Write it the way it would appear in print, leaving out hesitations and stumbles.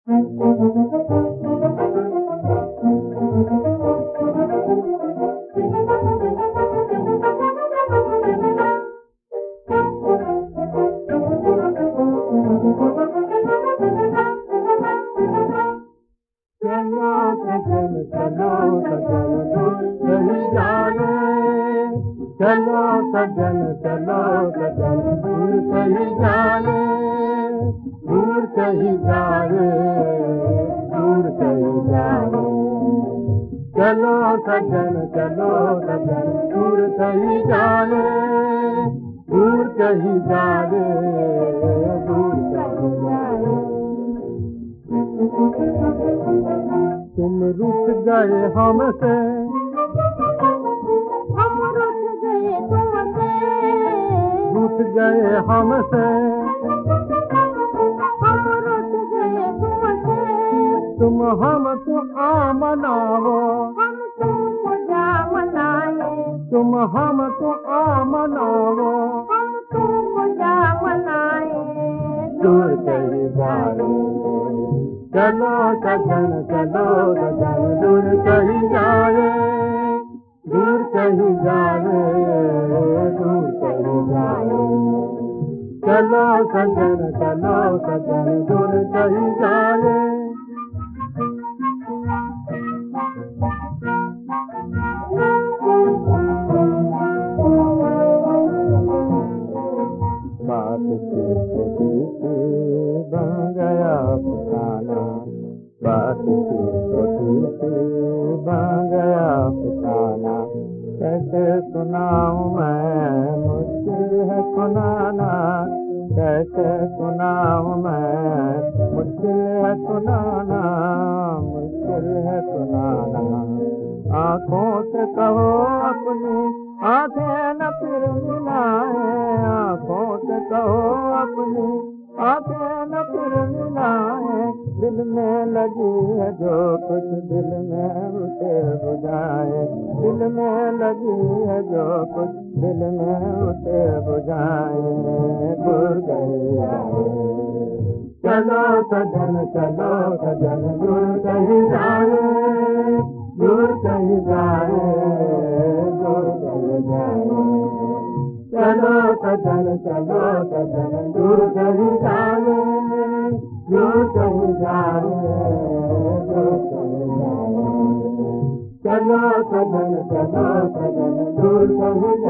चलो सजन चलो सजन दूर कहीं जाने, चलो सजन चलो सजन दूर कहीं जाने, दूर कहीं जाने, दूर कहीं जाने। चलो सजन चलो सजन दूर कहीं जाने, दूर कहीं जाने, दूर कहीं जाने। तुम रुठ गए हमसे, हम रुठ गए तुमसे, रुठ गए हमसे, हम रुठ गए तुमसे। तुम हमको आ मनाओ, हम तुमको जा मनाए, तुम हमको आ मनाओ, हम तुमको जा मनाए। दूर कहीं जाने। चलो सजन चलो सजन दूर कहीं जाने, दूर कहीं जाने, दूर कहीं जाने। चलो सजन चलो सजन दूर कहीं जाने। बात से बन गया फसाना, बात से बन गया फसाना। कैसे सुनाऊं मैं, मुश्किल है सुनाना, कैसे सुनाऊं मैं, मुश्किल है सुनाना, मुश्किल है सुनाना। आँखों से कहो अपनी आंखें न फिर मिलाए, आँखों से कहो अपनी आंखें न फिर मिलाए। दिल में लगी है जो कुछ दिल में उसे बुझाए, दिल में लगी है जो कुछ दिल में उसे बुझाए। दूर कहीं जाए, चलो सजन चलो सजन दूर कहीं जाए, दूर कहीं जाए, दूर कहीं जाए। चलो सजन चलो सजन दूर कहीं जाए, दूर कहीं जाए, दूर कहीं जाए। चलो सजन चलो सजन दूर कहीं